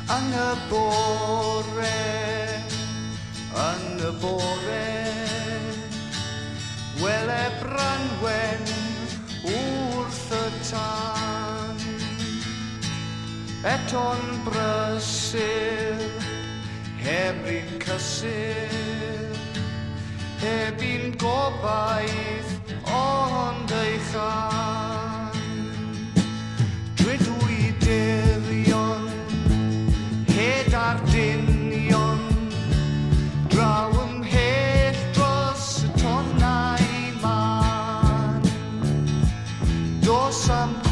Yn y bore, yn y bore, wele Branwen wrth y tân. Eto'n brysur, heb un cysur, heb un gobaith ond ei chan. Drydw i dirion, hed ar dynion, draw ymhell dros y tonnau man. Dos am